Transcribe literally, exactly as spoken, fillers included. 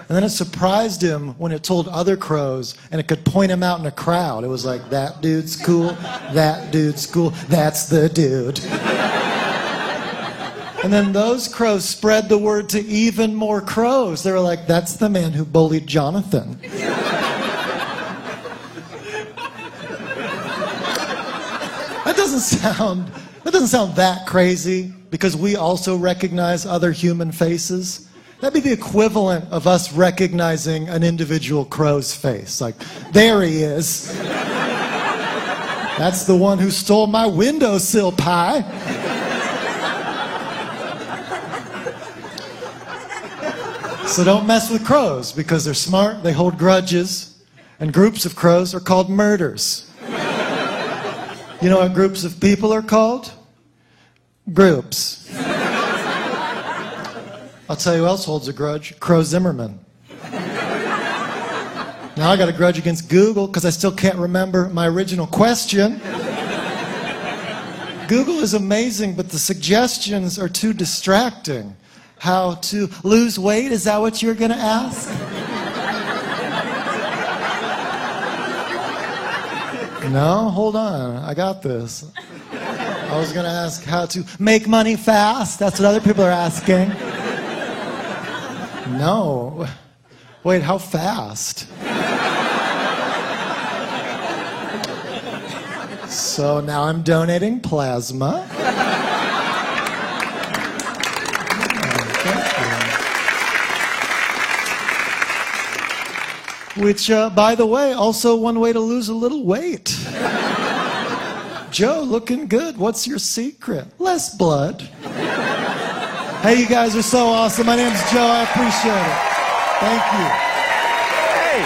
And then it surprised him when it told other crows, and it could point him out in a crowd. It was like, that dude's cool, that dude's cool, that's the dude. And then those crows spread the word to even more crows. They were like, that's the man who bullied Jonathan. That doesn't sound, that doesn't sound that crazy, because we also recognize other human faces. That'd be the equivalent of us recognizing an individual crow's face. Like, there he is. That's the one who stole my windowsill pie. So don't mess with crows, because they're smart, they hold grudges, and groups of crows are called murders. You know what groups of people are called? Groups. I'll tell you who else holds a grudge. Crow Zimmerman. Now I got a grudge against Google because I still can't remember my original question. Google is amazing, but the suggestions are too distracting. How to lose weight? Is that what you're going to ask? No? Hold on. I got this. I was going to ask how to make money fast. That's what other people are asking. No. Wait, how fast? So now I'm donating plasma. Which, uh, by the way, also one way to lose a little weight. Joe, looking good. What's your secret? Less blood. Hey, you guys are so awesome. My name's Joe. I appreciate it. Thank you.